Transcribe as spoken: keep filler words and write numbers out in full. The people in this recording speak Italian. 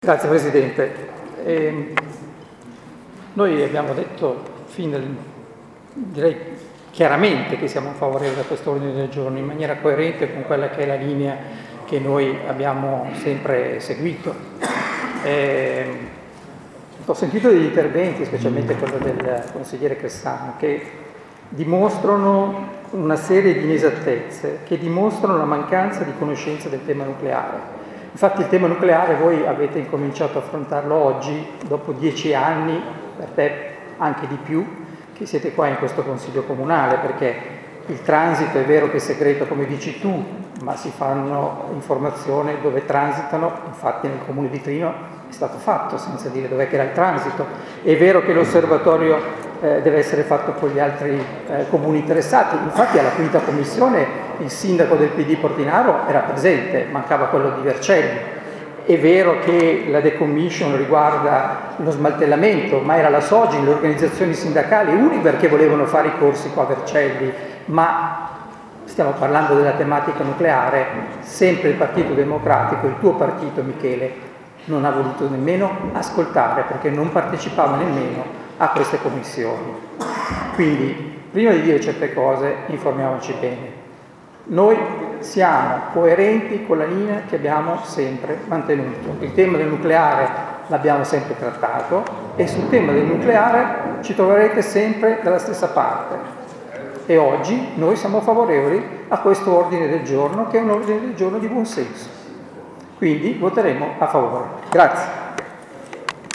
Grazie Presidente. Eh, noi abbiamo detto fin dal, direi chiaramente che siamo favorevoli a questo ordine del giorno in maniera coerente con quella che è la linea che noi abbiamo sempre seguito. Eh, ho sentito degli interventi, specialmente quello del consigliere Cressano, che dimostrano una serie di inesattezze, che dimostrano la mancanza di conoscenza del tema nucleare. Infatti il tema nucleare voi avete incominciato a affrontarlo oggi, dopo dieci anni, per te anche di più, che siete qua in questo Consiglio Comunale, perché il transito è vero che è segreto come dici tu, ma si fanno informazioni dove transitano, infatti nel Comune di Trino è stato fatto senza dire dov'è che era il transito. È vero che l'osservatorio eh, deve essere fatto con gli altri eh, comuni interessati, infatti alla quinta commissione il sindaco del P D Portinaro era presente, mancava quello di Vercelli. È vero che la decommission riguarda lo smantellamento, ma era la Sogin, le organizzazioni sindacali, uni perché volevano fare i corsi qua a Vercelli, ma stiamo parlando della tematica nucleare, sempre il Partito Democratico, il tuo partito Michele, non ha voluto nemmeno ascoltare perché non partecipava nemmeno a queste commissioni. Quindi, prima di dire certe cose, informiamoci bene. Noi siamo coerenti con la linea che abbiamo sempre mantenuto. Il tema del nucleare l'abbiamo sempre trattato e sul tema del nucleare ci troverete sempre dalla stessa parte. E oggi noi siamo favorevoli a questo ordine del giorno, che è un ordine del giorno di buon senso. Quindi voteremo a favore. Grazie.